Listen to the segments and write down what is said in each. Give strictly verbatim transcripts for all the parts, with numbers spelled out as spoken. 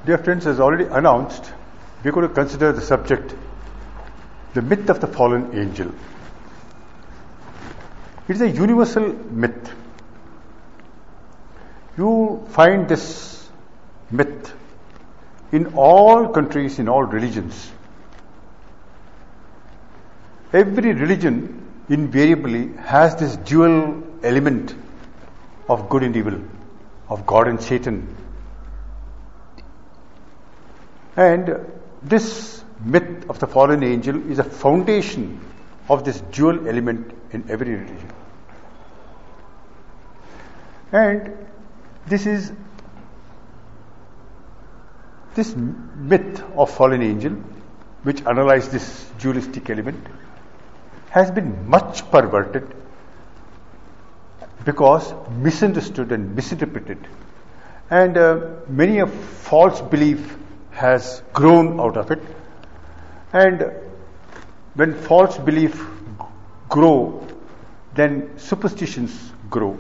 Dear friends, as already announced, we're going to consider the subject, the myth of the fallen angel. It is a universal myth. You find this myth in all countries, in all religions. Every religion invariably has this dual element of good and evil, of God and Satan. And this myth of the fallen angel is a foundation of this dual element in every religion. And this is this myth of fallen angel, which analyzes this dualistic element, has been much perverted because misunderstood and misinterpreted. And uh, many a false belief has grown out of it. And when false belief grow, then superstitions grow.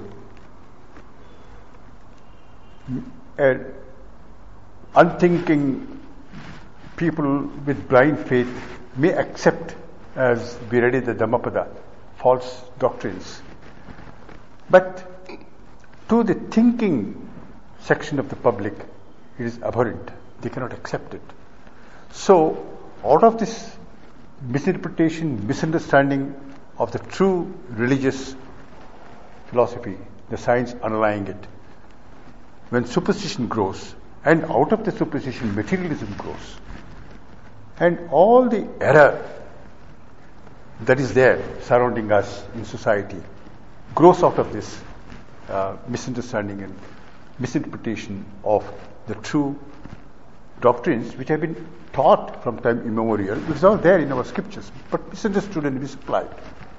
And unthinking people with blind faith may accept, as we read in the Dhammapada, false doctrines. But to the thinking section of the public, it is abhorrent. They cannot accept it. So, out of this misinterpretation, misunderstanding of the true religious philosophy, the science underlying it, when superstition grows, and out of the superstition materialism grows, and all the error that is there surrounding us in society grows out of this uh, misunderstanding and misinterpretation of the true doctrines which have been taught from time immemorial, which is all there in our scriptures, but misunderstood and misapplied.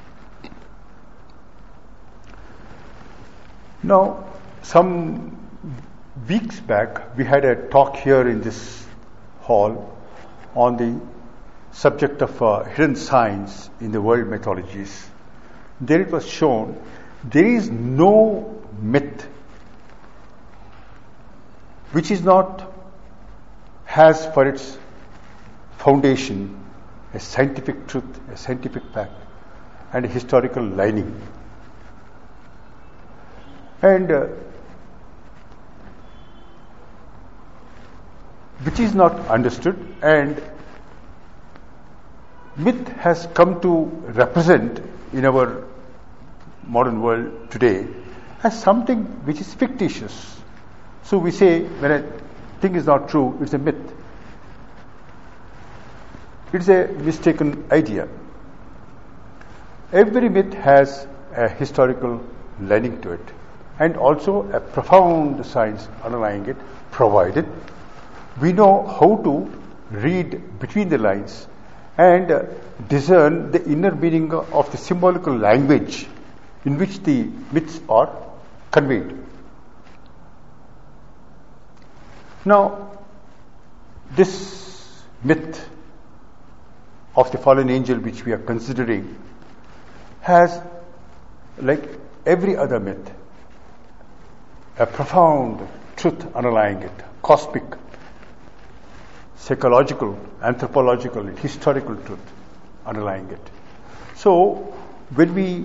Now, some weeks back, we had a talk here in this hall on the subject of uh, hidden signs in the world mythologies. There it was shown there is no myth which is not has for its foundation a scientific truth, a scientific fact, and a historical lining. And uh, which is not understood, and myth has come to represent in our modern world today as something which is fictitious. So we say when a thing is not true, it's a myth. It's a mistaken idea. Every myth has a historical lining to it, and also a profound science underlying it, provided we know how to read between the lines and uh, discern the inner meaning of the symbolical language in which the myths are conveyed. Now, this myth of the fallen angel which we are considering has, like every other myth, a profound truth underlying it, cosmic, psychological, anthropological, and historical truth underlying it. So, when we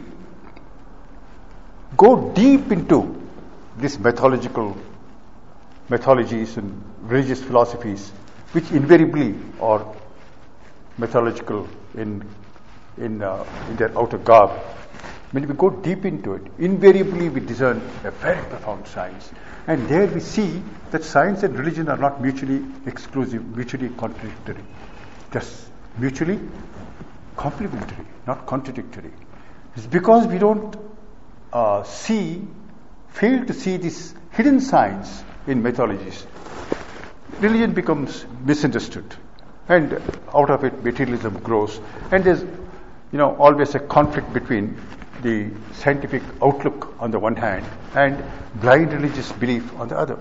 go deep into these mythological mythologies and religious philosophies, which invariably are mythological in in, uh, in their outer garb, when we go deep into it, invariably we discern a very profound science. And there we see that science and religion are not mutually exclusive, mutually contradictory. Just mutually complementary, not contradictory. It's because we don't uh, see, fail to see this hidden science in mythologies. Religion becomes misunderstood, and out of it materialism grows. And there's, you know, always a conflict between the scientific outlook on the one hand and blind religious belief on the other.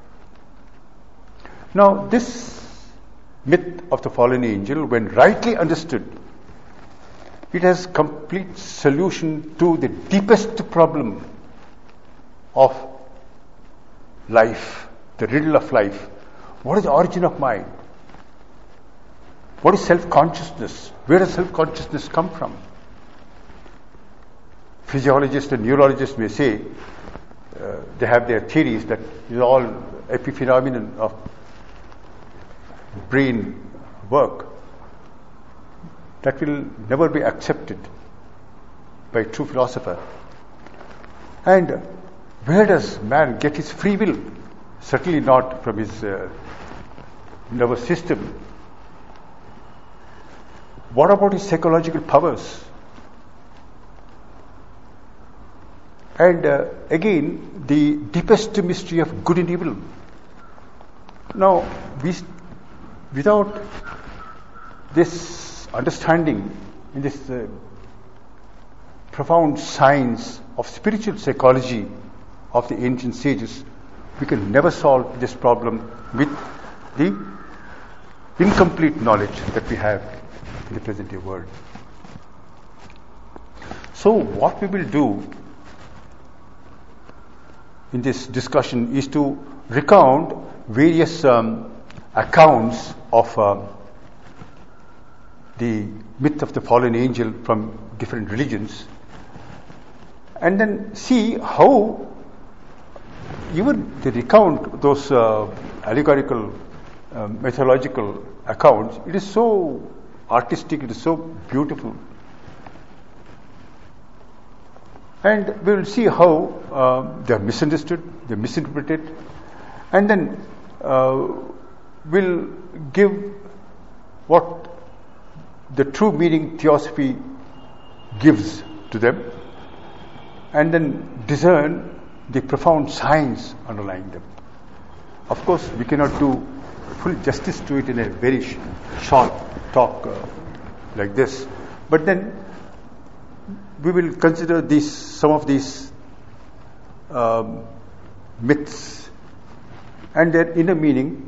Now, this myth of the fallen angel, when rightly understood, it has complete solution to the deepest problem of life, the riddle of life. What is the origin of mind? What is self-consciousness? Where does self-consciousness come from? Physiologists and neurologists may say, uh, they have their theories that it is all epiphenomenon of brain work. That will never be accepted by a true philosopher. And where does man get his free will? Certainly not from his uh, nervous system. What about his psychological powers? And uh, again, the deepest mystery of good and evil. Now, we, without this understanding in this uh, profound science of spiritual psychology of the ancient sages, we can never solve this problem with the incomplete knowledge that we have in the present day world. So what we will do in this discussion is to recount various um, accounts of um, the myth of the fallen angel from different religions, and then see how even they recount those uh, allegorical, uh, mythological accounts. It is so artistic, it is so beautiful. And we will see how uh, they are misunderstood, they are misinterpreted, and then uh, we'll give what the true meaning theosophy gives to them, and then discern the profound science underlying them. Of course, we cannot do full justice to it in a very sh- short talk uh, like this, but then we will consider these, some of these um, myths and their inner meaning.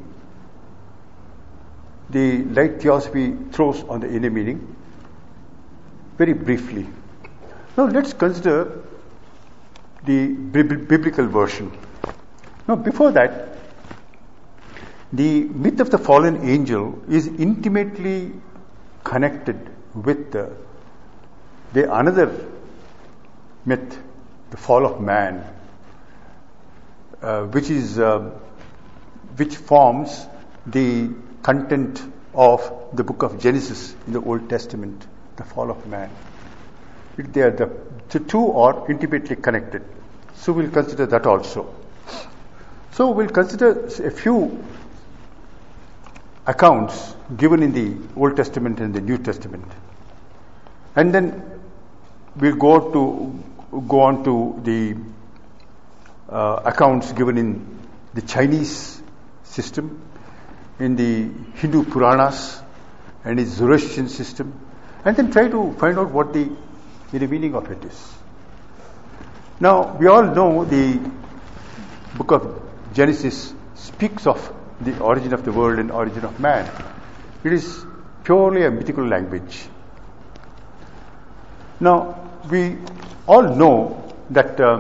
The light theosophy throws on the inner meaning very briefly. Now let's consider the bib- biblical version. Now before that, the myth of the fallen angel is intimately connected with the The another myth, the fall of man, uh, which is uh, which forms the content of the book of Genesis in the Old Testament, the fall of man. It, they are the, the two are intimately connected. So we'll consider that also. So we'll consider a few accounts given in the Old Testament and the New Testament, and then we'll go to go on to the uh, accounts given in the Chinese system, in the Hindu Puranas, and the Zoroastrian system, and then try to find out what the, the meaning of it is. Now, we all know the book of Genesis speaks of the origin of the world and origin of man. It is purely a mythical language. Now, we all know that um,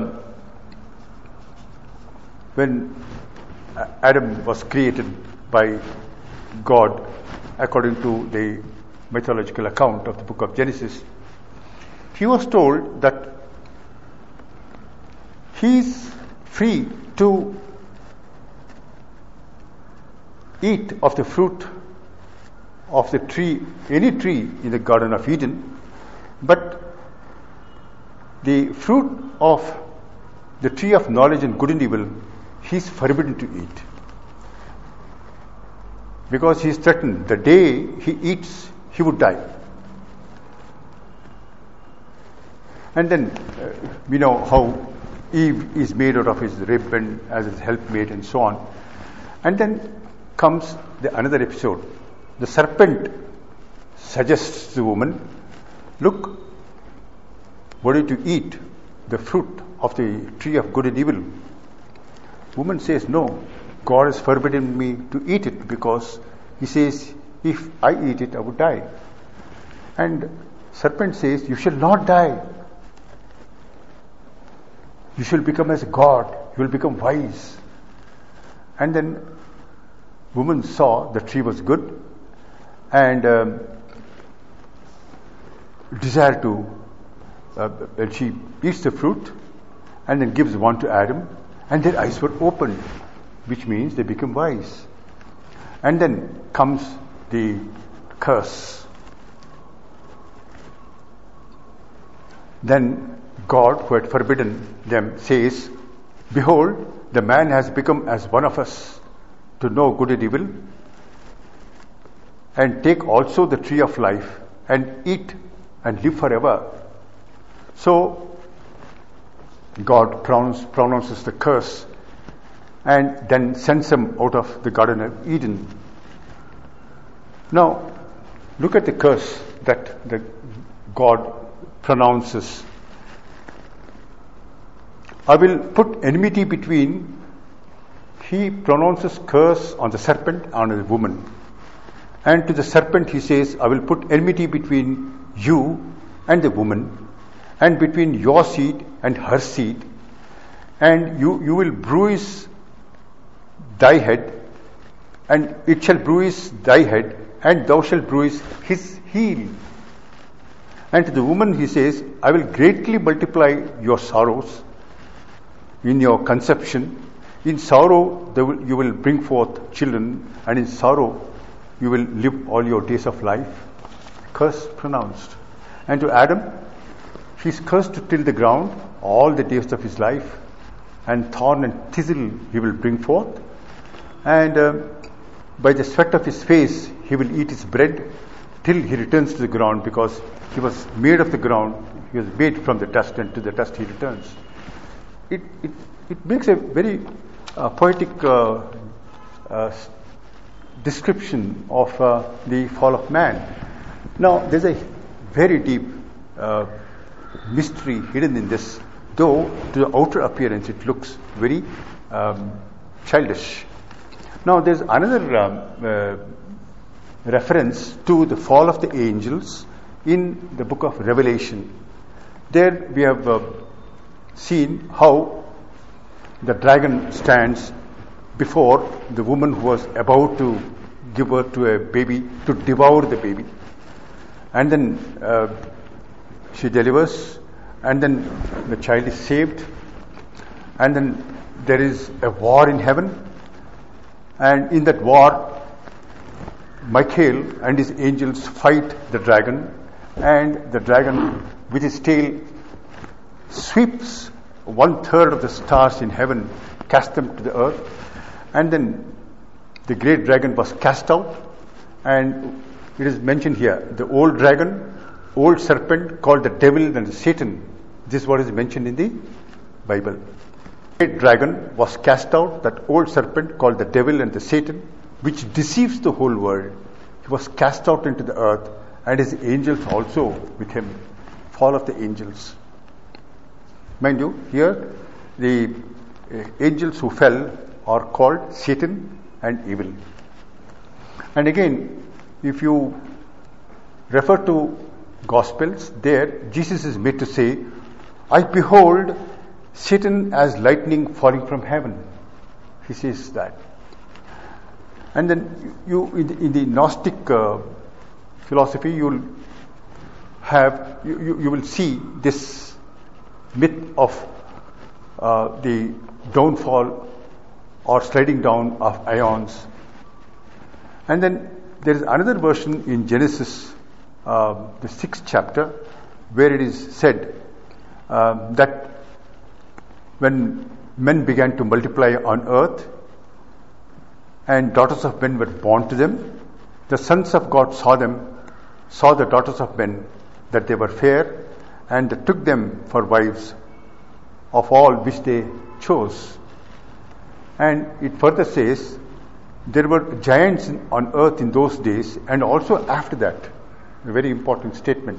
when Adam was created by God, according to the mythological account of the book of Genesis, he was told that he is free to eat of the fruit of the tree, any tree in the Garden of Eden, but the fruit of the tree of knowledge and good and evil, he is forbidden to eat. Because he is threatened. The day he eats, he would die. And then uh, we know how Eve is made out of his rib and as his helpmate and so on. And then comes the another episode. The serpent suggests to the woman, look, were you to eat the fruit of the tree of good and evil? Woman says, no, God has forbidden me to eat it because he says, if I eat it, I would die. And serpent says, you shall not die. You shall become as God. You will become wise. And then woman saw the tree was good and um, desired to, uh, and she eats the fruit and then gives one to Adam, and their eyes were opened, which means they become wise. And then comes the curse. Then God, who had forbidden them, says, "Behold, the man has become as one of us, to know good and evil, and take also the tree of life, and eat and live forever." So God pronounce, pronounces the curse and then sends them out of the Garden of Eden. Now, look at the curse that the God pronounces. "I will put enmity between," he pronounces curse on the serpent and on the woman. And to the serpent he says, "I will put enmity between you and the woman, and between your seed and her seed, and you, you will bruise thy head, and it shall bruise thy head, and thou shalt bruise his heel." And to the woman he says, "I will greatly multiply your sorrows in your conception. In sorrow will, you will bring forth children, and in sorrow you will live all your days of life." Curse pronounced. And to Adam, he is cursed to till the ground all the days of his life, and thorn and thistle he will bring forth. And uh, by the sweat of his face he will eat his bread till he returns to the ground, because he was made of the ground, he was made from the dust, and to the dust he returns. It it, it makes a very uh, poetic uh, uh, description of uh, the fall of man. Now, there's a very deep uh, mystery hidden in this, though to the outer appearance it looks very um, childish. Now, there's another um, uh, reference to the fall of the angels in the book of Revelation. There we have uh, seen how the dragon stands before the woman who was about to give birth to a baby, to devour the baby. And then uh, she delivers, and then the child is saved, and then there is a war in heaven, and in that war Michael and his angels fight the dragon, and the dragon with his tail sweeps one third of the stars in heaven, cast them to the earth, and then the great dragon was cast out. And it is mentioned here, the old dragon, old serpent called the devil and Satan. This is what is mentioned in the Bible. The great dragon was cast out, that old serpent called the devil and the Satan, which deceives the whole world. He was cast out into the earth, and his angels also with him. Fall of the angels. Mind you, here the uh, angels who fell are called Satan and evil. And again, if you refer to Gospels, there Jesus is made to say, "I behold Satan as lightning falling from heaven." He says that. And then you, in the, in the Gnostic uh, philosophy, you'll have you, you, you will see this myth of uh, the downfall or sliding down of ions. And then there is another version in Genesis, uh, the sixth chapter, where it is said uh, that when men began to multiply on earth and daughters of men were born to them, the sons of God saw them, saw the daughters of men, that they were fair, and they took them for wives of all which they chose. And it further says, there were giants on earth in those days, and also after that. A very important statement.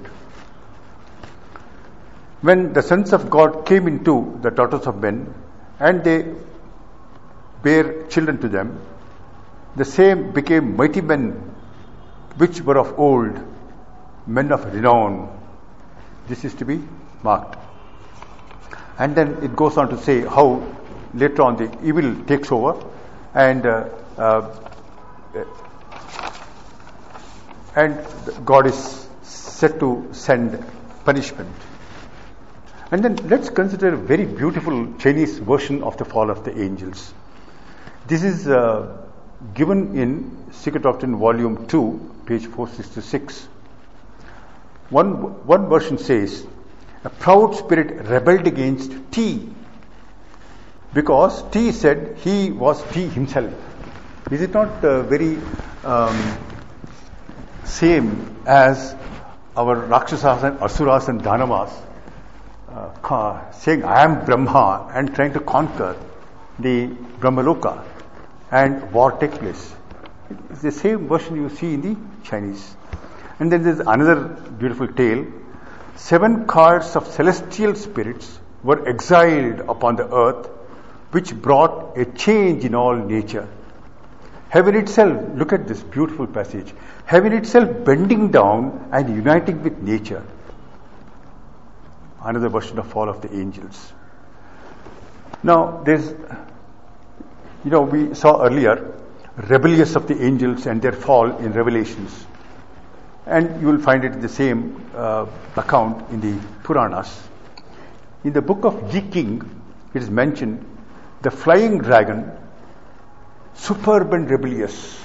When the sons of God came into the daughters of men, and they bare children to them, the same became mighty men, which were of old, men of renown. This is to be marked. And then it goes on to say how later on the evil takes over, and uh, uh, and God is said to send punishment. And then let's consider a very beautiful Chinese version of the fall of the angels. This is uh, given in Secret Doctrine Volume two, page four sixty-six. One, one version says, a proud spirit rebelled against T, because T said he was T himself. Is it not uh, very um, same as our Rakshasas and Asuras and Danavas uh, saying, I am Brahma, and trying to conquer the Brahmaloka, and war takes place? It's the same version you see in the Chinese. And then there's another beautiful tale. Seven cards of celestial spirits were exiled upon the earth, which brought a change in all nature. Heaven itself, look at this beautiful passage, heaven itself bending down and uniting with nature. Another version of fall of the angels. Now, there's, you know, we saw earlier, rebellious of the angels and their fall in Revelations. And you will find it in the same uh, account in the Puranas. In the book of Yi King, it is mentioned, the flying dragon, superb and rebellious,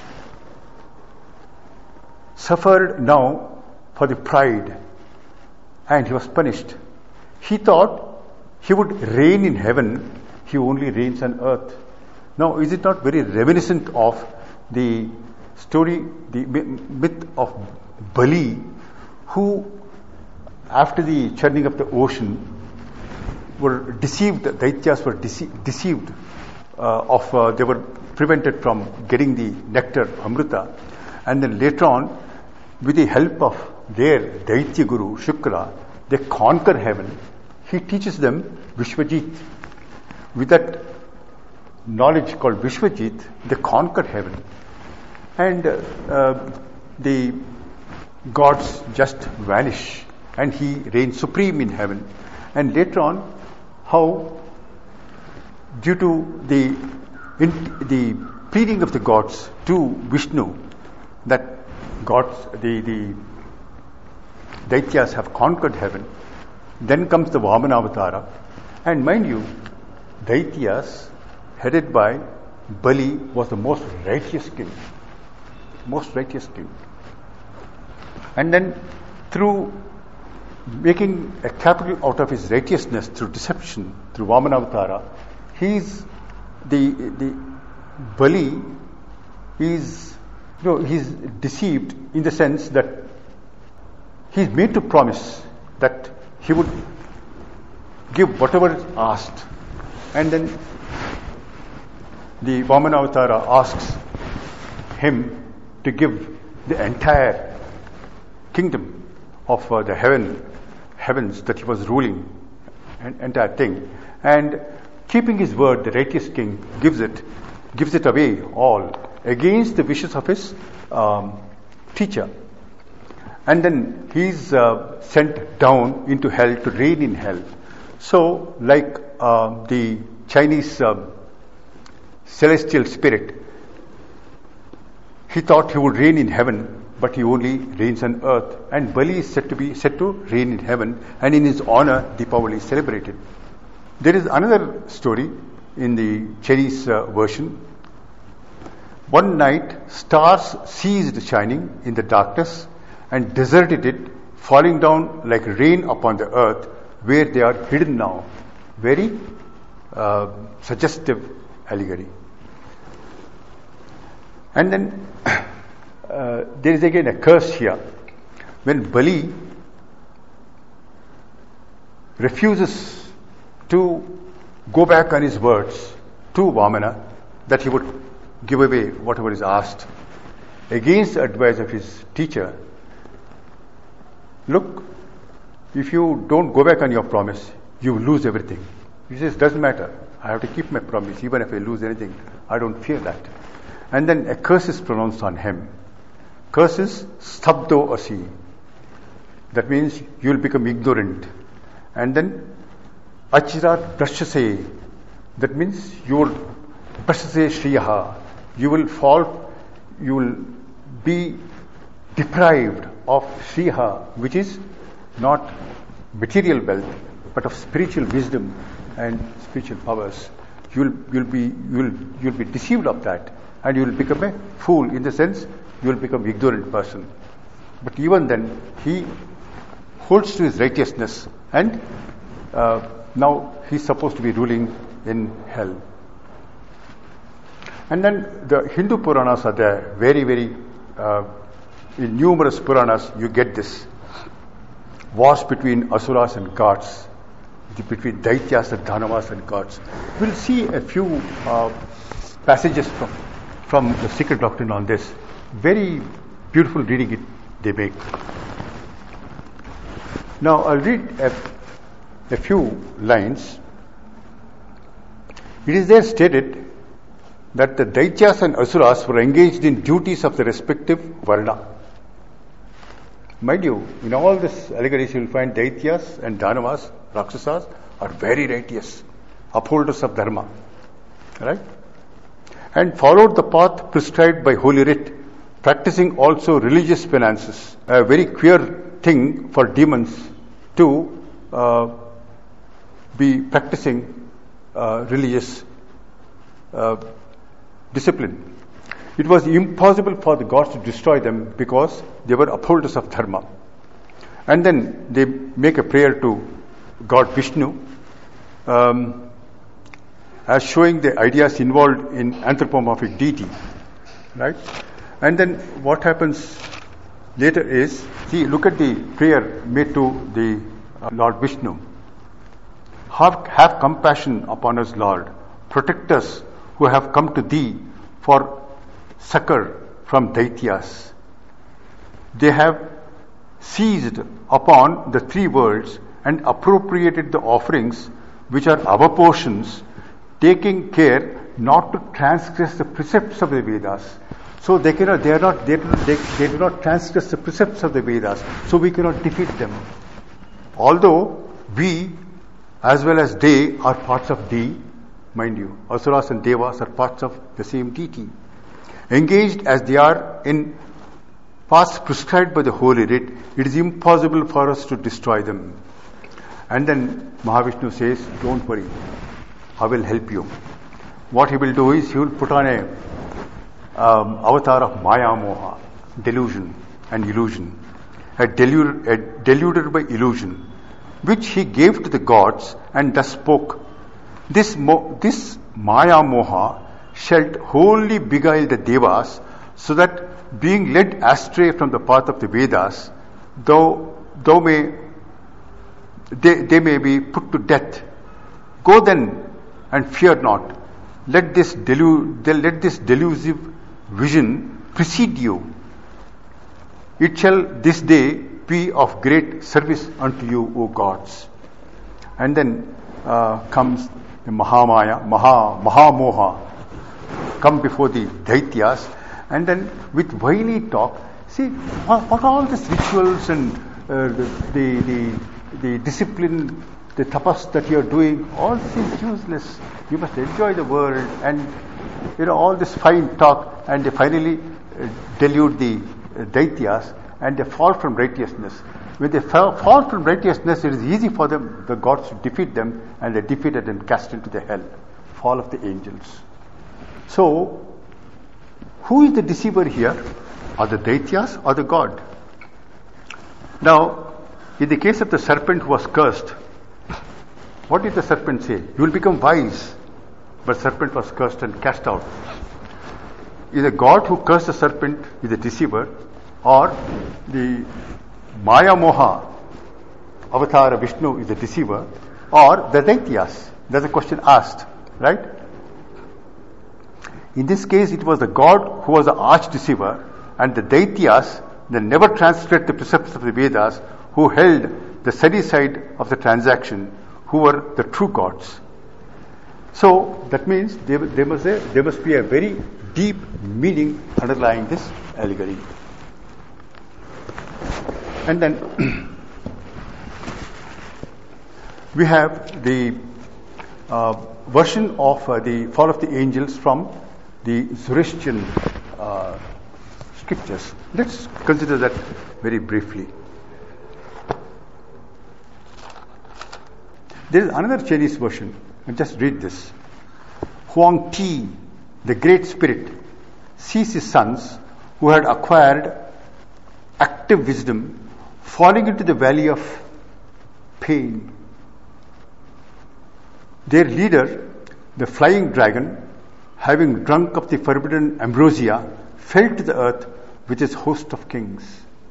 suffered now for the pride, and he was punished. He thought he would reign in heaven, he only reigns on earth. Now, is it not very reminiscent of the story, the myth of Bali, who, after the churning of the ocean, were deceived, the Daityas were dece- deceived uh, of, uh, they were prevented from getting the nectar, Amrita, and then later on, with the help of their Daitya Guru, Shukra, they conquer heaven. He teaches them Vishwajit. With that knowledge called Vishwajit, they conquer heaven. And uh, uh, the gods just vanish, and he reigns supreme in heaven. And later on, how, due to the in, the pleading of the gods to Vishnu, that gods, the, the Daityas have conquered heaven, then comes the Vamana Avatara. And mind you, Daityas, headed by Bali, was the most righteous king. Most righteous king. And then, through making a capital out of his righteousness through deception, through Vamana he's the the Bali is, you know, he's deceived in the sense that he's made to promise that he would give whatever is asked, and then the Vamana Avatara asks him to give the entire kingdom of uh, the heaven, heavens that he was ruling, an entire thing. And keeping his word, the righteous king gives it, gives it away all against the wishes of his um, teacher. And then he's uh, sent down into hell to reign in hell. So, like uh, the Chinese uh, celestial spirit, he thought he would reign in heaven, but he only reigns on earth. And Bali is said to be said to reign in heaven, and in his honor, Deepavali is celebrated. There is another story in the Chinese uh, version. One night, stars ceased shining in the darkness and deserted it, falling down like rain upon the earth, where they are hidden now. Very uh, suggestive allegory. And then uh, there is again a curse here. When Bali refuses to go back on his words to Vamana that he would give away whatever is asked against the advice of his teacher, look, if you don't go back on your promise, you will lose everything. He says, doesn't matter. I have to keep my promise. Even if I lose anything, I don't fear that. And then a curse is pronounced on him. Curse is stabdo asi. That means you will become ignorant. And then achira drashase. That means you will drashase shriyaha. You will fall, you will be deprived of Shriha, which is not material wealth, but of spiritual wisdom and spiritual powers. You'll you'll be you'll you'll be deceived of that, and you will become a fool. In the sense, you will become ignorant person. But even then, he holds to his righteousness, and uh, now he's supposed to be ruling in hell. And then the Hindu Puranas are there, very very uh, in numerous Puranas you get this wars between asuras and gods, between daityas and dhanavas and gods. We'll see a few uh, passages from from the secret doctrine on this. Very beautiful reading it they make. Now I'll read a, a few lines. It is there stated that the daityas and asuras were engaged in duties of the respective varna. Mind you, in all this allegories you will find daityas and dhanavas, rakshasas, are very righteous, upholders of dharma, right? And followed the path prescribed by Holy Writ, practicing also religious penances. A very queer thing for demons to uh, be practicing uh, religious uh, discipline. It was impossible for the gods to destroy them because they were upholders of dharma. And then they make a prayer to God Vishnu, um, as showing the ideas involved in anthropomorphic deity, right? And then what happens later is, see, look at the prayer made to the uh, Lord Vishnu. Have, have compassion upon us, Lord. Protect us who have come to thee for succor from daityas. They have seized upon the three worlds and appropriated the offerings which are our portions, taking care not to transgress the precepts of the Vedas. So they cannot, they are not, they, they, they do not transgress the precepts of the Vedas. So we cannot defeat them. Although we, as well as they, are parts of thee, mind you, asuras and devas are parts of the same deity. Engaged as they are in paths prescribed by the Holy Writ, it is impossible for us to destroy them. And then Mahavishnu says, don't worry, I will help you. What he will do is, he will put on a um, avatar of Maya Moha, delusion and illusion, a, delu- a deluded by illusion, which he gave to the gods and thus spoke. This, mo- this Maya Moha shall wholly beguile the devas, so that being led astray from the path of the Vedas, though, though may, they, they may be put to death. Go then and fear not. Let this, delu- let this delusive vision precede you. It shall this day be of great service unto you, O gods. And then uh, comes the Mahamaya, Maha, Mahamoha, come before the daityas, and then with wily talk, see what, what all these rituals and uh, the, the, the, the discipline, the tapas that you are doing, all seems useless. You must enjoy the world, and you know all this fine talk, and they finally uh, delude the uh, daityas, and they fall from righteousness. When they fall, fall from righteousness, it is easy for them, the gods, to defeat them, and they defeated and cast into the hell. Fall of the angels. So, who is the deceiver here? Are the daityas or the god? Now, in the case of the serpent who was cursed, what did the serpent say? You will become wise. But serpent was cursed and cast out. Is the god who cursed the serpent is the deceiver, or the Maya Moha avatar of Vishnu is the deceiver, or the daityas? That's a question asked, right? In this case, it was the god who was the arch deceiver, and the daityas, they never transgressed the precepts of the Vedas, who held the steady side of the transaction, who were the true gods. So that means there, there, must, a, there must be a very deep meaning underlying this allegory. And then we have the uh, version of uh, the fall of the angels from the Zoroastrian uh, scriptures. Let's consider that very briefly. There is another Chinese version, and just read this. Huang Ti, the great spirit, sees his sons who had acquired active wisdom falling into the valley of pain. Their leader, the flying dragon, having drunk of the forbidden ambrosia, fell to the earth with his host of kings.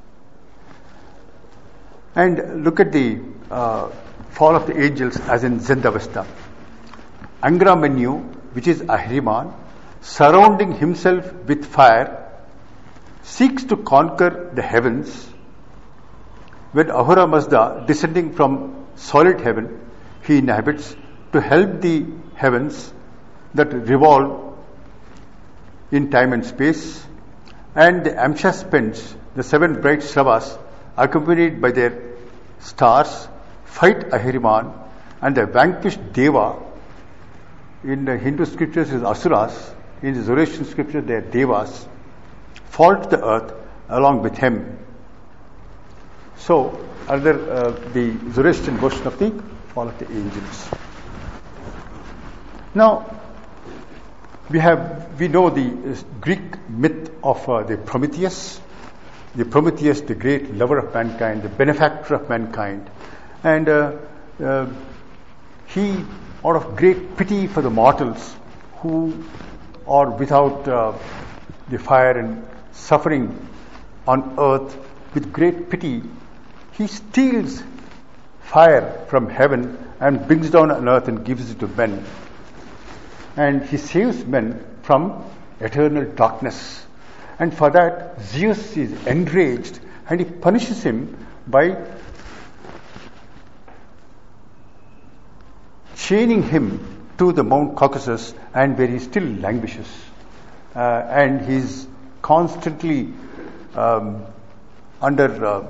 And look at the uh, fall of the angels as in Zendavesta. Angra Mainyu, which is Ahriman, surrounding himself with fire, seeks to conquer the heavens. When Ahura Mazda, descending from solid heaven, he inhabits to help the heavens that revolve in time and space, and the Amsha spends, the seven bright Sravas, accompanied by their stars, fight Ahriman, and the vanquished Deva. In the Hindu scriptures is Asuras, in the Zoroastrian scripture they are Devas, fall to the earth along with him. So, another uh, the Zoroastrian version of the fall of the angels. Now, we have we know the uh, Greek myth of uh, the Prometheus. The Prometheus, the great lover of mankind, the benefactor of mankind, and uh, uh, he, out of great pity for the mortals who are without uh, the fire and suffering on earth, with great pity, he steals fire from heaven and brings down on earth and gives it to men. And he saves men from eternal darkness. And for that, Zeus is enraged and he punishes him by chaining him to the Mount Caucasus, and where he still languishes. Uh, and he's constantly um, under uh,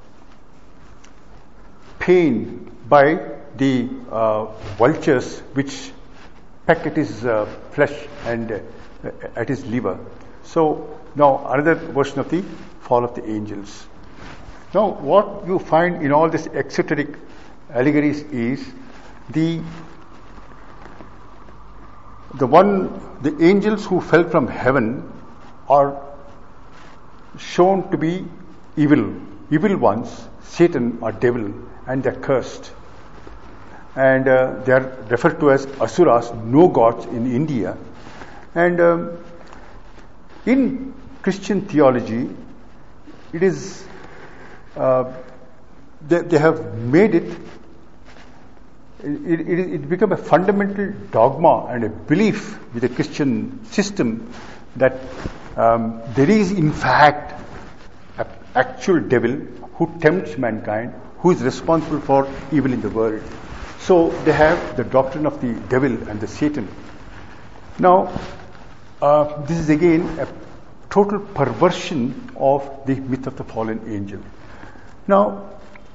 pain by the uh, vultures which peck at his uh, flesh and uh, at his liver. So now another version of the fall of the angels. Now what you find in all these exoteric allegories is the the one the angels who fell from heaven are shown to be evil, evil ones, Satan or devil, and they're cursed. And uh, they are referred to as Asuras, no gods in India. And um, in Christian theology, it is uh, they, they have made it it, it it become a fundamental dogma and a belief with the Christian system that um, there is in fact an actual devil who tempts mankind, who is responsible for evil in the world. So they have the doctrine of the devil and the Satan. Now, uh, this is again a total perversion of the myth of the fallen angel. Now,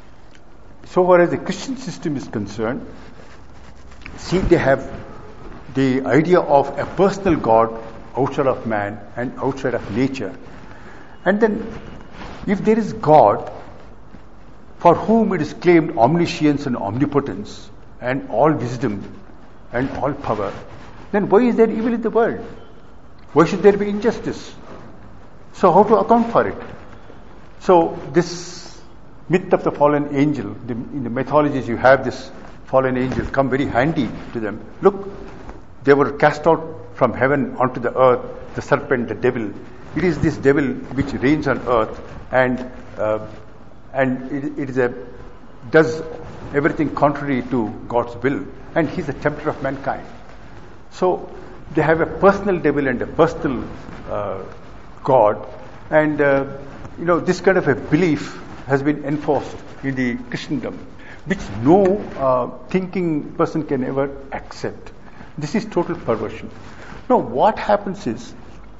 so far as the Christian system is concerned, see, they have the idea of a personal God outside of man and outside of nature. And then, if there is God, for whom it is claimed omniscience and omnipotence and all wisdom and all power, then why is there evil in the world? Why should there be injustice? So how to account for it? So this myth of the fallen angel, the, in the mythologies you have this fallen angel come very handy to them. Look, they were cast out from heaven onto the earth, the serpent, the devil. It is this devil which reigns on earth, and uh, and it, it is a does everything contrary to God's will, and he's a tempter of mankind. So they have a personal devil and a personal uh, God, and uh, you know this kind of a belief has been enforced in the Christendom, which no uh, thinking person can ever accept. This is total perversion. Now what happens is,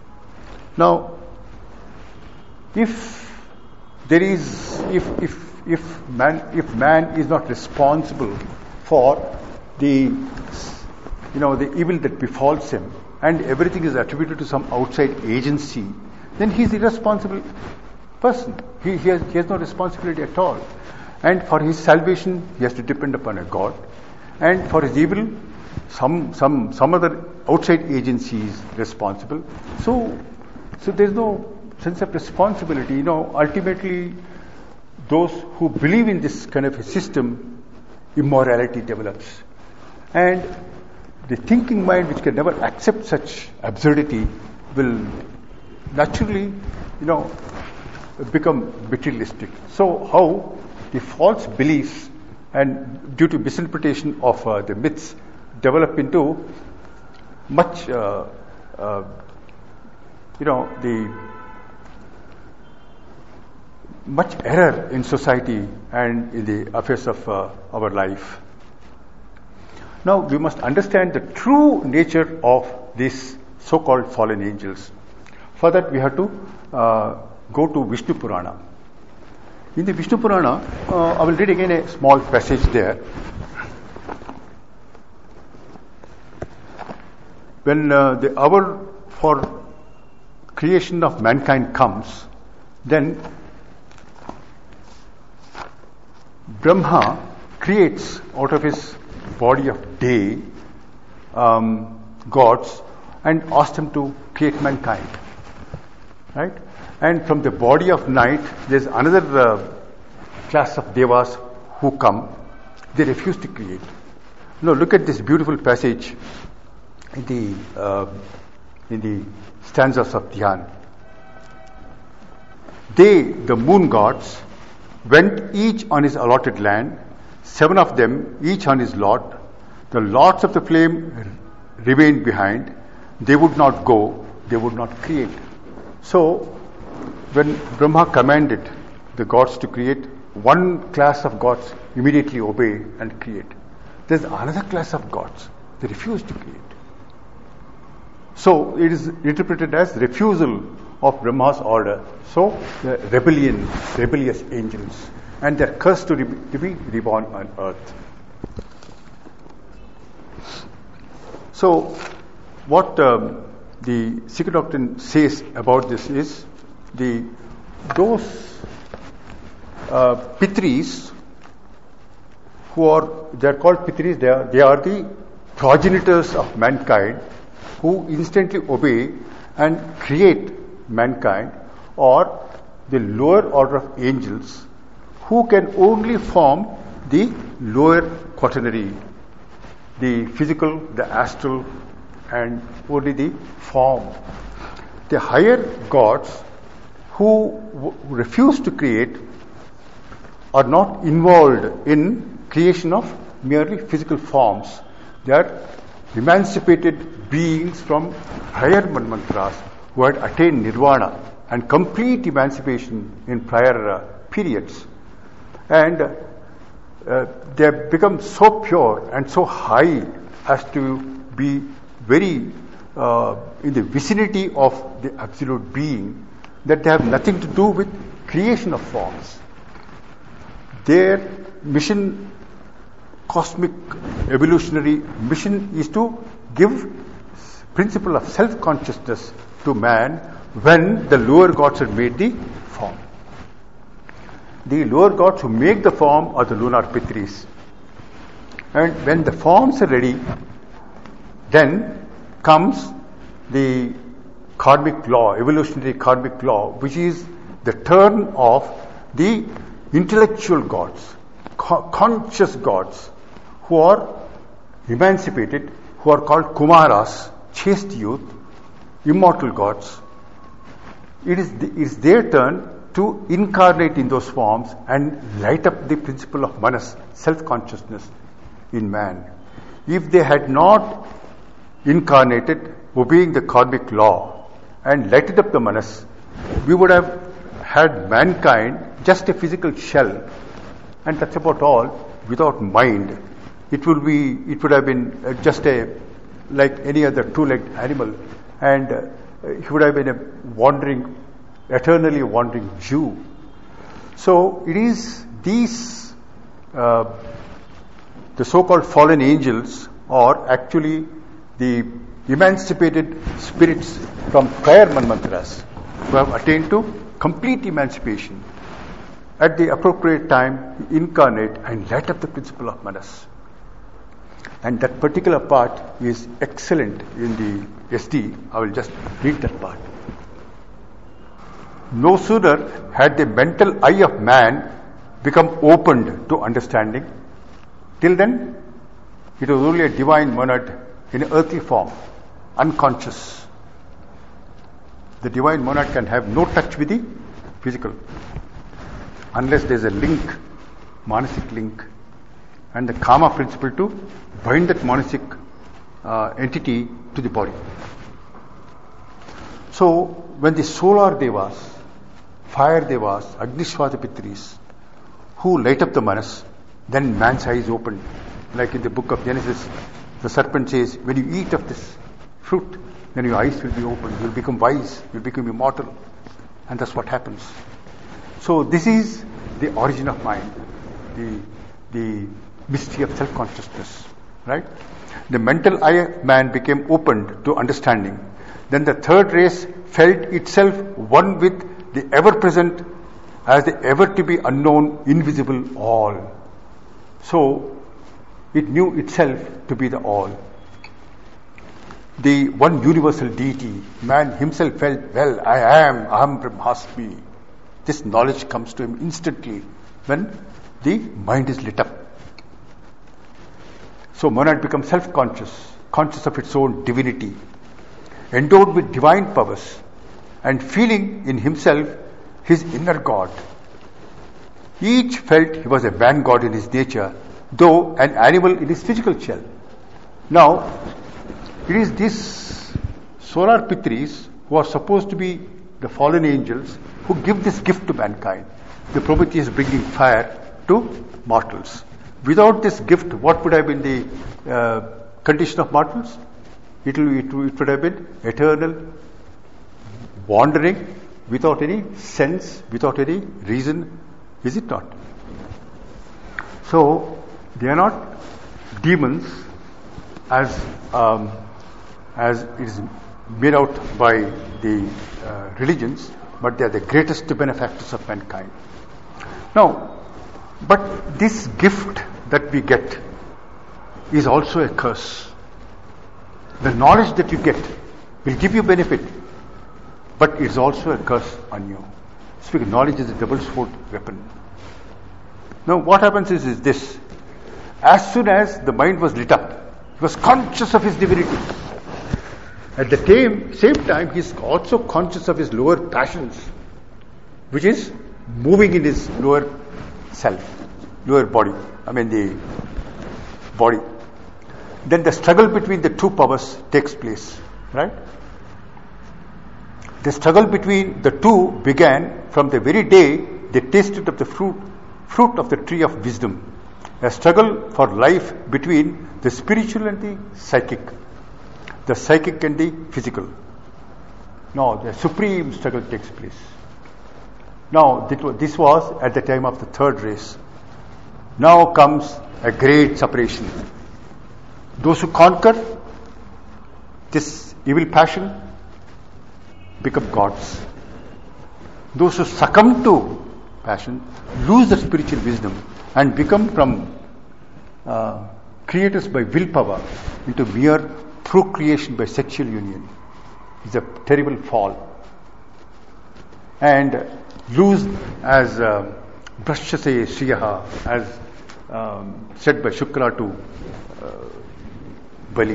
now if there is if if if man if man is not responsible for the you know the evil that befalls him, and everything is attributed to some outside agency, then he's an irresponsible person. He, he, has, he has no responsibility at all. And for his salvation, he has to depend upon a God. And for his evil, some some some other outside agency is responsible. So, so there's no sense of responsibility. You know, ultimately, those who believe in this kind of a system, immorality develops. And the thinking mind, which can never accept such absurdity, will naturally, you know, become materialistic. So how the false beliefs and due to misinterpretation of uh, the myths develop into much, uh, uh, you know, the much error in society and in the affairs of uh, our life. Now we must understand the true nature of these so-called fallen angels. For that we have to uh, go to Vishnu Purana. In the Vishnu Purana, uh, I will read again a small passage there. When uh, the hour for creation of mankind comes, then Brahma creates out of his body of day um, gods and asks them to create mankind. Right? And from the body of night, there's another uh, class of devas who come. They refuse to create. Now look at this beautiful passage in the uh, in the stanzas of Dhyan. They, the moon gods, went each on his allotted land, seven of them, each on his lot. The lots of the flame remained behind. They would not go, they would not create. So, when Brahma commanded the gods to create, one class of gods immediately obey and create. There's another class of gods, they refuse to create. So, it is interpreted as refusal of Brahma's order. So, the rebellion, rebellious angels, and they're cursed to, re- to be reborn on earth. So, what um, the Sikh doctrine says about this is the those uh, Pitris who are they are called Pitris. They are they are the progenitors of mankind who instantly obey and create mankind, or the lower order of angels who can only form the lower quaternary, the physical, the astral, and only the form. The higher gods who w- refuse to create are not involved in creation of merely physical forms. They are emancipated beings from higher manmantras who had attained nirvana and complete emancipation in prior uh, periods. And uh, they have become so pure and so high as to be very uh, in the vicinity of the absolute being, that they have nothing to do with creation of forms. Their mission, cosmic evolutionary mission, is to give principle of self-consciousness to man when the lower gods had made the form. The lower gods who make the form are the lunar Pitris. And when the forms are ready, then comes the karmic law, evolutionary karmic law, which is the turn of the intellectual gods, co- conscious gods, who are emancipated, who are called Kumaras, chaste youth, immortal gods. It is, the, it is their turn to incarnate in those forms and light up the principle of manas, self-consciousness in man. If they had not incarnated, obeying the karmic law and lighted up the manas, we would have had mankind just a physical shell, and that's about all, without mind. It would be, it would have been uh, just a, like any other two-legged animal, and uh, he would have been a wandering, eternally wandering Jew. So it is these, uh, the so-called fallen angels are actually the emancipated spirits from prior manmantras who have attained to complete emancipation, at the appropriate time incarnate and light up the principle of Manas. And that particular part is excellent in the S D. I will just read that part. No sooner had the mental eye of man become opened to understanding. Till then, it was only a divine monad in earthly form, unconscious. The divine monad can have no touch with the physical, unless there is a link, manasic link, and the karma principle to bind that manasic uh, entity to the body. So, when the solar devas, fire devas, Agnishwatapitris, who light up the manas, then man's eye is opened. Like in the book of Genesis, the serpent says, when you eat of this fruit, then your eyes will be opened, you will become wise, you will become immortal. And that's what happens. So this is the origin of mind, the, the mystery of self-consciousness, right? The mental eye of man became opened to understanding. Then the third race felt itself one with the ever-present as the ever-to-be unknown, invisible all. So, it knew itself to be the all. The one universal deity, man himself felt, well, I am, aham brahmasmi. This knowledge comes to him instantly when the mind is lit up. So, monad becomes self-conscious, conscious of its own divinity, endowed with divine powers, and feeling in himself his inner God. Each felt he was a man god in his nature, though an animal in his physical shell. Now, it is these solar pitris who are supposed to be the fallen angels who give this gift to mankind. The Prometheus bringing fire to mortals. Without this gift, what would have been the uh, condition of mortals? It, will, it, it would have been eternal wandering without any sense, without any reason, is it not? So, they are not demons as um, as it is made out by the uh, religions, but they are the greatest benefactors of mankind. Now, but this gift that we get is also a curse. The knowledge that you get will give you benefit, but it's also a curse on you. Speaking, knowledge is a double-sword weapon. Now, what happens is, is this. As soon as the mind was lit up, he was conscious of his divinity. At the same, same time, he is also conscious of his lower passions, which is moving in his lower self, lower body, I mean the body. Then the struggle between the two powers takes place, right? The struggle between the two began from the very day they tasted of the fruit, fruit of the tree of wisdom. A struggle for life between the spiritual and the psychic, the psychic and the physical. Now, the supreme struggle takes place. Now, this was at the time of the third race. Now comes a great separation. Those who conquer this evil passion become gods. Those who succumb to passion lose the spiritual wisdom and become from uh, creators by willpower into mere procreation by sexual union. It's a terrible fall. And lose, as uh, Brashase Shriyaha, as um, said by Shukra to uh, Bali.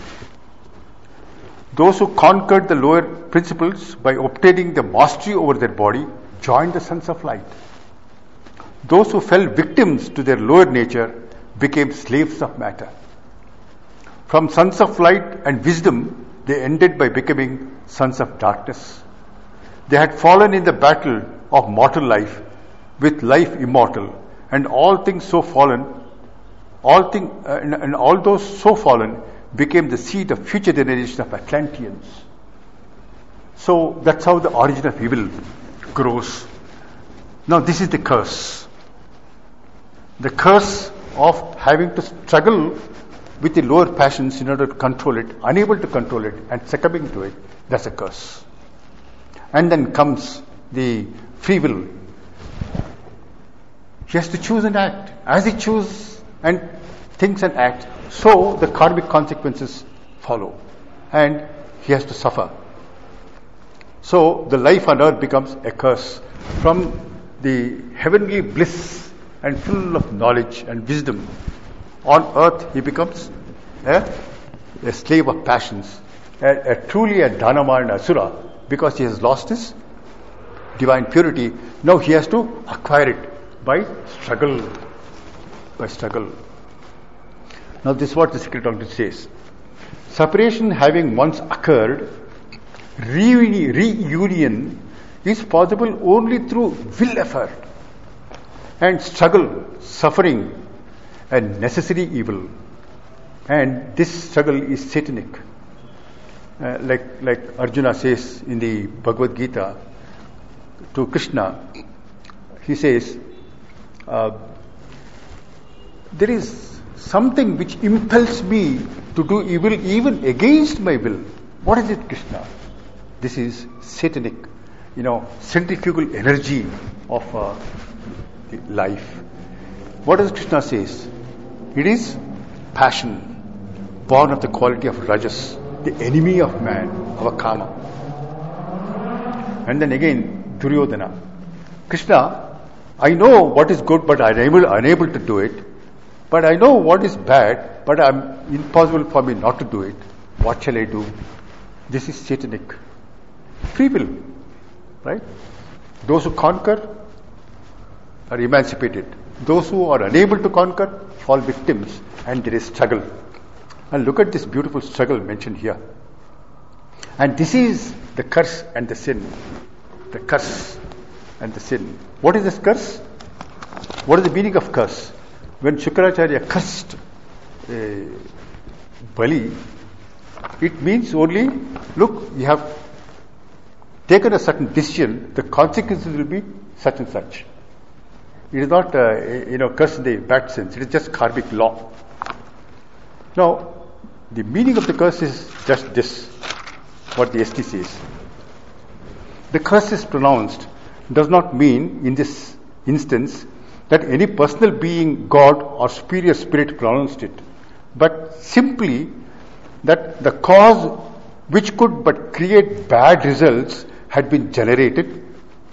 Those who conquered the lower principles by obtaining the mastery over their body joined the sons of light. Those who fell victims to their lower nature became slaves of matter. From sons of light and wisdom, they ended by becoming sons of darkness. They had fallen in the battle of mortal life with life immortal, and all things so fallen, all thing, uh, and, and all those so fallen became the seed of future generations of Atlanteans. So that's how the origin of evil grows. Now this is the curse. The curse of having to struggle with the lower passions in order to control it, unable to control it, and succumbing to it, that's a curse. And then comes the free will. He has to choose and act. As he chooses and thinks and acts, so the karmic consequences follow. And he has to suffer. So the life on earth becomes a curse. From the heavenly bliss and full of knowledge and wisdom, on earth he becomes a, a slave of passions, a, a truly a Dhanama and Asura, because he has lost his divine purity. Now he has to acquire it by struggle. By struggle. Now this is what the secret doctrine says. Separation having once occurred, reuni- reunion is possible only through will effort and struggle, suffering, and necessary evil. And this struggle is satanic. Uh, like, like Arjuna says in the Bhagavad Gita to Krishna, he says, uh, there is something which impels me to do evil even against my will. What is it, Krishna? This is satanic, you know, centrifugal energy of uh, life. What does Krishna says? It is passion, born of the quality of Rajas, the enemy of man, our karma. And then again, Duryodhana. Krishna, I know what is good, but I am unable, unable to do it. But I know what is bad, but I'm impossible for me not to do it. What shall I do? This is satanic. Free will, right? Those who conquer are emancipated. Those who are unable to conquer fall victims, and there is struggle. And look at this beautiful struggle mentioned here. And this is the curse and the sin. The curse and the sin. What is this curse? What is the meaning of curse? When Shukracharya cursed uh, Bali, it means only, look, you have taken a certain decision, the consequences will be such and such. It is not, uh, you know, curse in the bad sense. It is just karmic law. Now, the meaning of the curse is just this, what the S T says. The curse is pronounced does not mean, in this instance, that any personal being, God or superior spirit pronounced it, but simply that the cause which could but create bad results had been generated,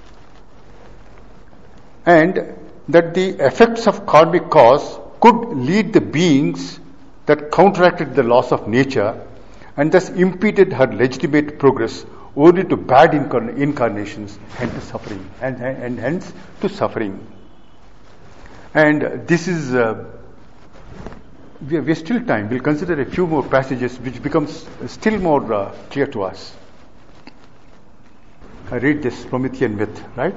and that the effects of karmic cause could lead the beings that counteracted the laws of nature and thus impeded her legitimate progress only to bad incarn- incarnations and to suffering, and, and, and hence to suffering. And this is, uh, we are still time. We'll consider a few more passages which becomes still more uh, clear to us. I read this Promethean myth, right?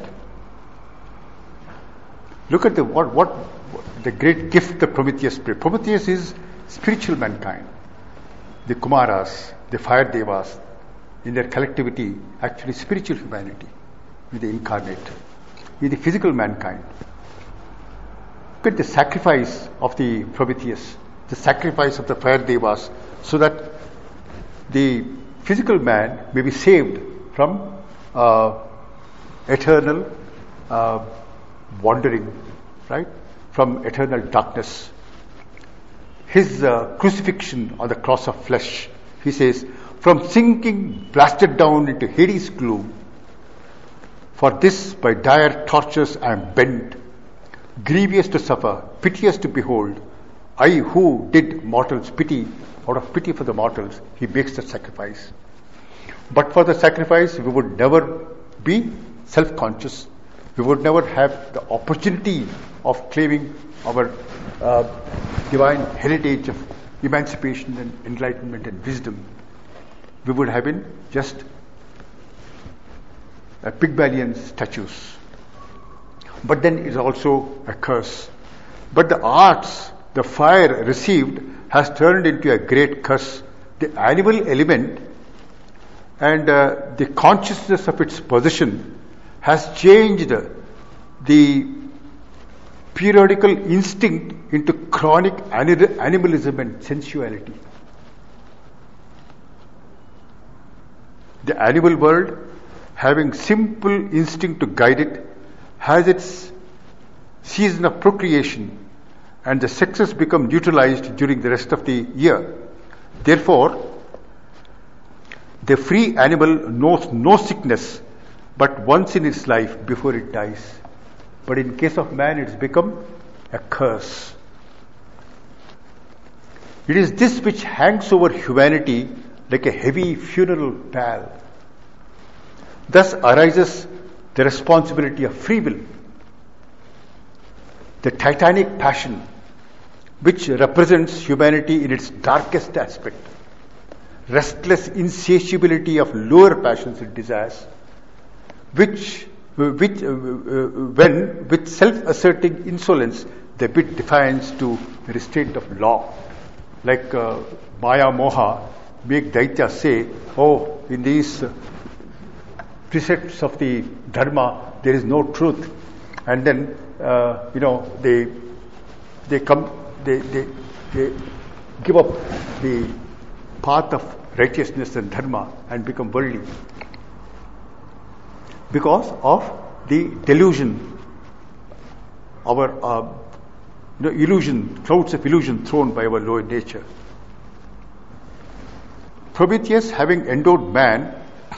Look at the what, what, what the great gift that Prometheus brought. Prometheus is spiritual mankind. The Kumaras, the fire devas, in their collectivity, actually spiritual humanity, with the incarnate, with the physical mankind. Look at the sacrifice of the Prometheus, the sacrifice of the fire devas, so that the physical man may be saved from uh, eternal uh, wandering, right? From eternal darkness. His uh, crucifixion on the cross of flesh, he says, from sinking blasted down into Hades' gloom, for this by dire tortures I am bent, grievous to suffer, piteous to behold. I who did mortals pity, out of pity for the mortals, he makes the sacrifice. But for the sacrifice, we would never be self-conscious. We would never have the opportunity of claiming our uh, divine heritage of emancipation and enlightenment and wisdom. We would have been just a Pygmalion statues. But then it's also a curse. But the arts, the fire received, has turned into a great curse. The animal element and uh, the consciousness of its possession has changed the periodical instinct into chronic animalism and sensuality. The animal world having simple instinct to guide it, has its season of procreation, and the sexes become neutralized during the rest of the year. Therefore, the free animal knows no sickness but once in its life before it dies. But in case of man, it's become a curse. It is this which hangs over humanity like a heavy funeral pall. Thus arises the responsibility of free will, the titanic passion which represents humanity in its darkest aspect, restless insatiability of lower passions and desires, which, which uh, uh, when with self-asserting insolence they bid defiance to the restraint of law. Like uh, Maya Moha make Daitya say, oh, in these uh, precepts of the Dharma there is no truth, and then uh, you know they they come they, they they give up the path of righteousness and Dharma and become worldly because of the delusion, our uh, you know, illusion, clouds of illusion thrown by our lower nature. Prometheus, having endowed man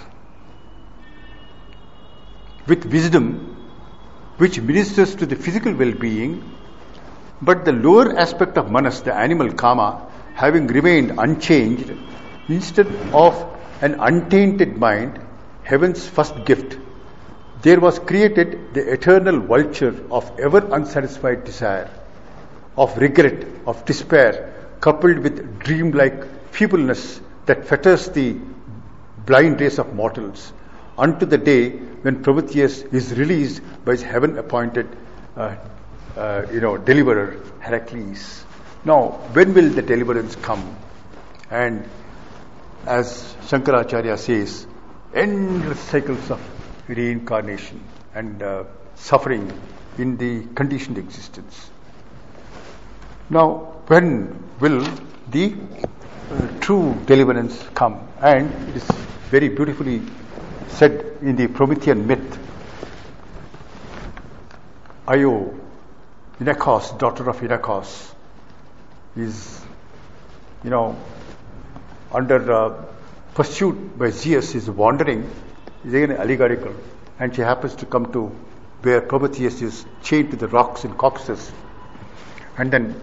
with wisdom which ministers to the physical well-being, but the lower aspect of manas, the animal kama, having remained unchanged, instead of an untainted mind, heaven's first gift, there was created the eternal vulture of ever unsatisfied desire, of regret, of despair, coupled with dreamlike feebleness that fetters the blind race of mortals, unto the day when Prometheus is released by his heaven-appointed uh, uh, you know, deliverer, Heracles. Now, when will the deliverance come? And as Shankaracharya says, endless cycles of reincarnation and uh, suffering in the conditioned existence. Now, when will the uh, true deliverance come? And it is very beautifully said in the Promethean myth. Io, Inachos, daughter of Inachos, is, you know, under uh, pursuit by Zeus, is wandering, is again allegorical, and she happens to come to where Prometheus is chained to the rocks in Caucasus, and then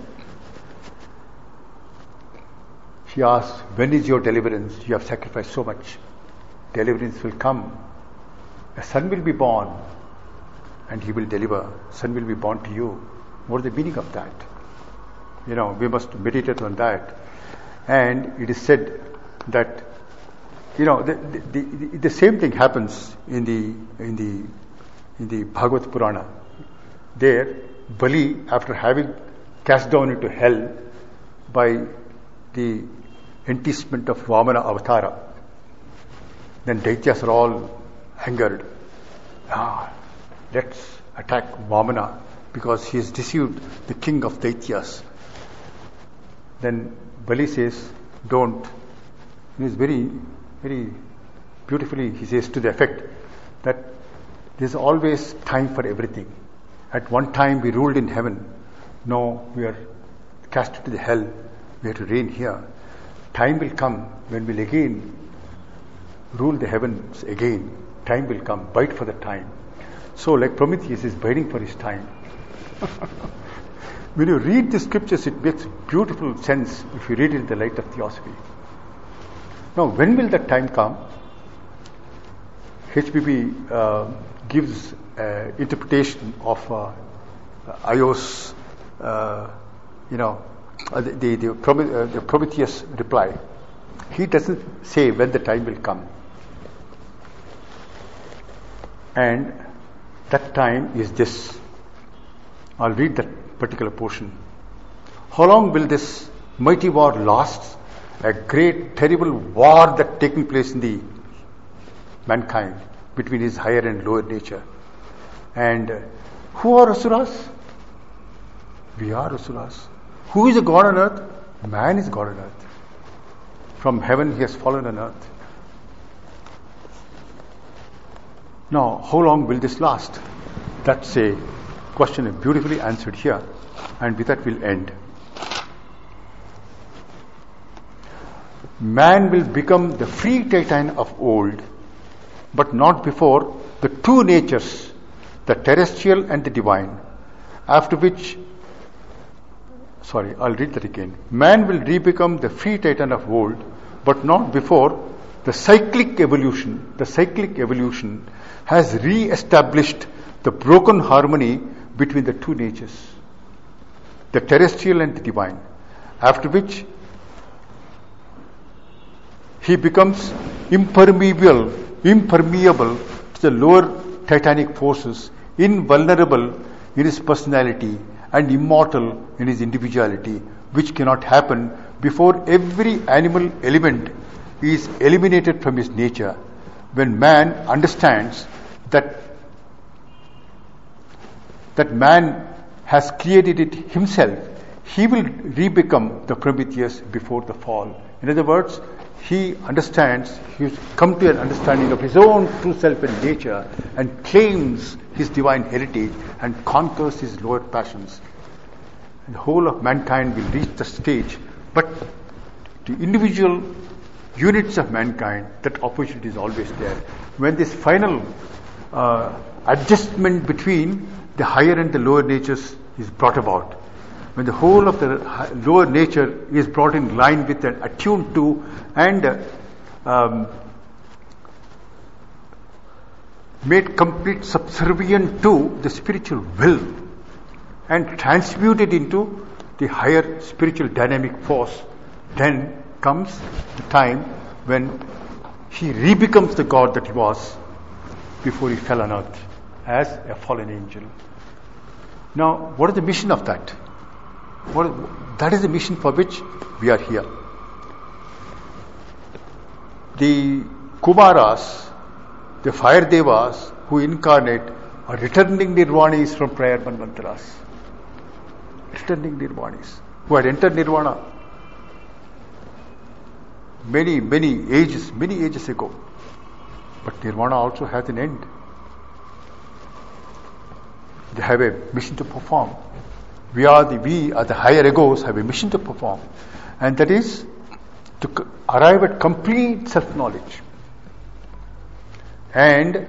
she asks, when is your deliverance? You have sacrificed so much. Deliverance will come. A son will be born and he will deliver. Son will be born to you. What is the meaning of that? You know, we must meditate on that. And it is said that, you know, the, the, the, the same thing happens in the in the in the Bhagavad Purana. There, Bali, after having cast down into hell by the enticement of Vamana Avatara, then Daityas are all angered. Ah, let's attack Vamana because he has deceived the king of Daityas. Then Bali says, don't. He is very, very beautifully, he says to the effect that there is always time for everything. At one time we ruled in heaven. Now we are cast into the hell. We have to reign here. Time will come when we'll again rule the heavens again. Time will come. Bide for the time. So like Prometheus is biding for his time. When you read the scriptures, it makes beautiful sense if you read it in the light of theosophy. Now, when will that time come? H P B uh, gives uh, interpretation of uh, Io's, uh, you know, uh, the, the, the, Promet- uh, the Prometheus reply. He doesn't say when the time will come. And that time is this. I'll read that particular portion. How long will this mighty war last? A great, terrible war that taking place in the mankind between his higher and lower nature. And uh, who are Asuras? We are Asuras. Who is a God on earth? Man is God on earth. From heaven he has fallen on earth. Now, how long will this last? That's a question beautifully answered here, and with that we'll end. Man will become the free Titan of old, but not before the two natures, the terrestrial and the divine, after which, sorry, I'll read that again. Man will re-become the free Titan of old, but not before the cyclic evolution, the cyclic evolution has re-established the broken harmony between the two natures, the terrestrial and the divine, after which he becomes impermeable, impermeable to the lower titanic forces, invulnerable in his personality and immortal in his individuality, which cannot happen before every animal element is eliminated from his nature. When man understands that that man has created it himself, he will re-become the Prometheus before the fall. In other words, he understands, he's come to an understanding of his own true self and nature, and claims his divine heritage and conquers his lower passions. And the whole of mankind will reach the stage, but the individual units of mankind, that opportunity is always there. When this final uh, adjustment between the higher and the lower natures is brought about, when the whole of the lower nature is brought in line with and attuned to and uh, um, made complete subservient to the spiritual will and transmuted into the higher spiritual dynamic force, then comes the time when he re-becomes the God that he was before he fell on earth as a fallen angel. Now, what is the mission of that? What, that is the mission for which we are here. The Kumaras, the fire devas who incarnate, are returning nirvanis from prior manvantaras. Returning nirvanis who had entered nirvana many, many ages, many ages ago. But nirvana also has an end. They have a mission to perform. We are the we are the higher egos have a mission to perform, and that is to c- arrive at complete self-knowledge and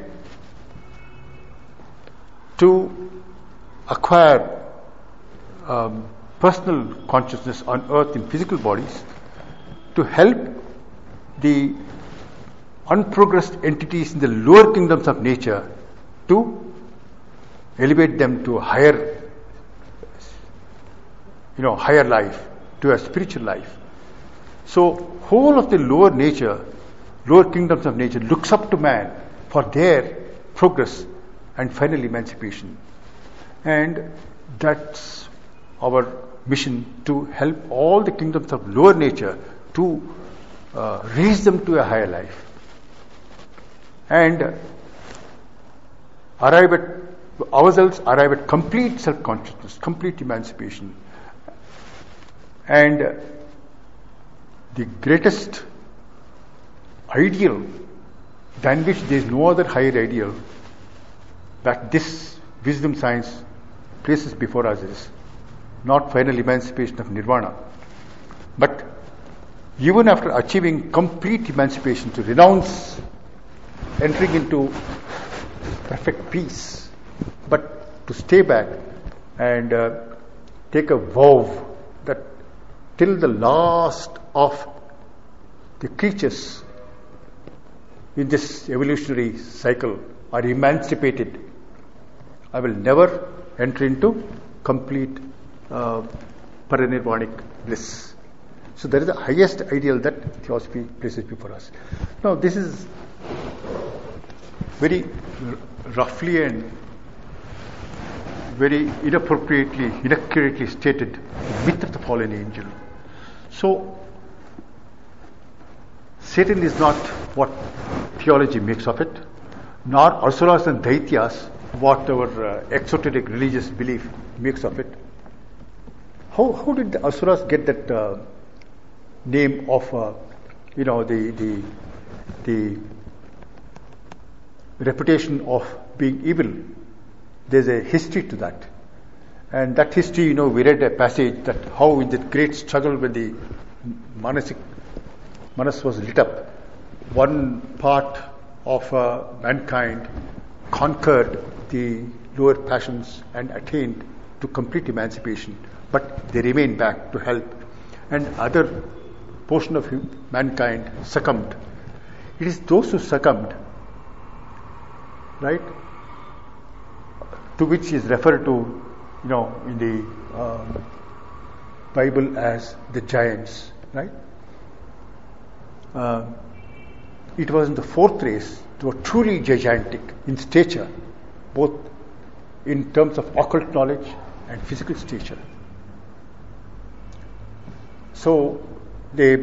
to acquire um, personal consciousness on earth in physical bodies, to help the unprogressed entities in the lower kingdoms of nature to elevate them to a higher, you know, higher life, to a spiritual life. So, whole of the lower nature, lower kingdoms of nature looks up to man for their progress and final emancipation. And that's our mission, to help all the kingdoms of lower nature to uh, raise them to a higher life and arrive at ourselves, arrive at complete self-consciousness, complete emancipation. And the greatest ideal than which there is no other higher ideal that this wisdom science places before us is not final emancipation of nirvana, but even after achieving complete emancipation, to renounce entering into perfect peace, but to stay back and uh, take a vow that till the last of the creatures in this evolutionary cycle are emancipated, I will never enter into complete uh, parinirvanic bliss. So that is the highest ideal that theosophy places before us. Now, this is very r- roughly and very inappropriately, inaccurately stated the myth of the fallen angel. So, Satan is not what theology makes of it, nor Asuras and Daityas what our uh, exoteric religious belief makes of it. How how did the Asuras get that uh, name of uh, you know the the the reputation of being evil. There's a history to that. And that history, you know, we read a passage that how in the great struggle when the Manasik, Manas was lit up, one part of uh, mankind conquered the lower passions and attained to complete emancipation, but they remained back to help. And other portion of mankind succumbed. It is those who succumbed, right, to which is referred to, you know, in the um, Bible as the giants, right? Uh, it was in the fourth race, they were truly gigantic in stature, both in terms of occult knowledge and physical stature. So they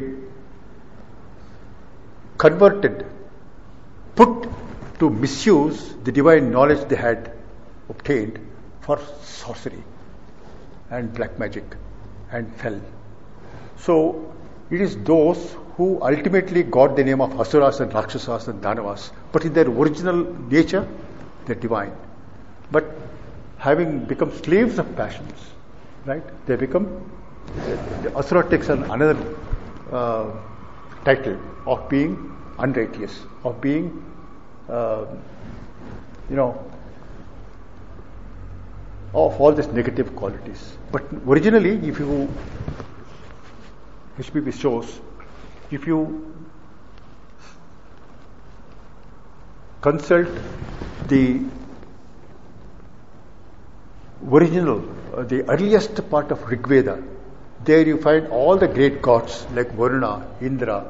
converted, put to misuse the divine knowledge they had obtained for sorcery and black magic and fell. So it is those who ultimately got the name of Asuras and Rakshasas and Danavas, but in their original nature, they're divine. But having become slaves of passions, right, they become, the Asura takes on another uh, title of being unrighteous, of being, uh, you know, of all these negative qualities. But originally, if you, H P B shows, if you consult the original, uh, the earliest part of Rig Veda, there you find all the great gods like Varuna, Indra,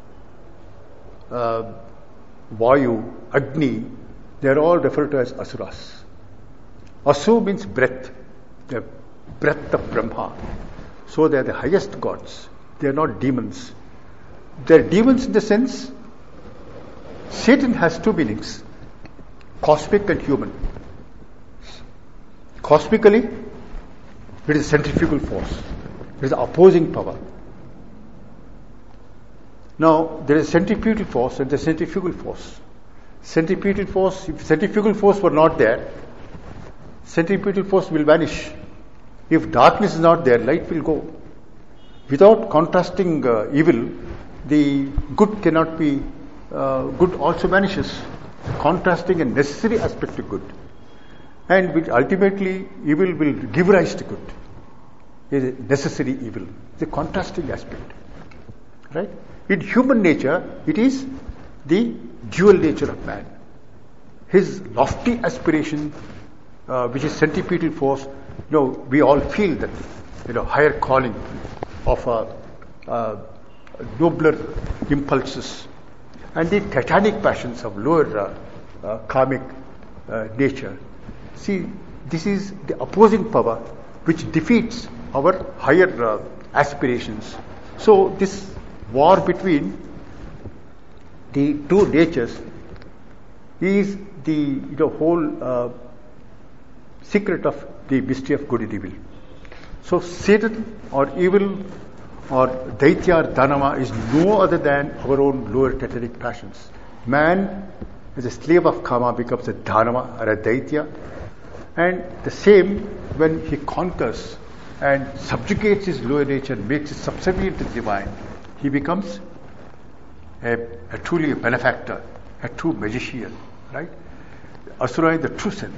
uh, Vayu, Agni, they are all referred to as Asuras. Asu means breath, the breath of Brahma. So they are the highest gods. They are not demons. They are demons in the sense, Satan has two meanings, cosmic and human. Cosmically, it is centrifugal force. It is opposing power. Now, there is centripetal force and the centrifugal force. Centripetal force, if centrifugal force were not there, centripetal force will vanish. If darkness is not there, light will go. Without contrasting uh, evil, the good cannot be, uh, good also vanishes. Contrasting a necessary aspect to good. And which ultimately evil will give rise to good. It is a necessary evil. It's a contrasting aspect. Right? In human nature, it is the dual nature of man. His lofty aspiration, uh, which is centripetal force, you know, we all feel that, you know, higher calling of uh, uh, nobler impulses, and the titanic passions of lower uh, uh, karmic uh, nature. See, this is the opposing power which defeats our higher uh, aspirations. So this war between the two natures is the, you know, whole uh, secret of the mystery of good and evil. So Satan or evil or Daitya or Danava is no other than our own lower titanic passions. Man, as a slave of Kama, becomes a Danava or a Daitya, and the same when he conquers and subjugates his lower nature and makes it subservient to the divine, he becomes a, a truly a benefactor, a true magician, right? Asura in the true sense.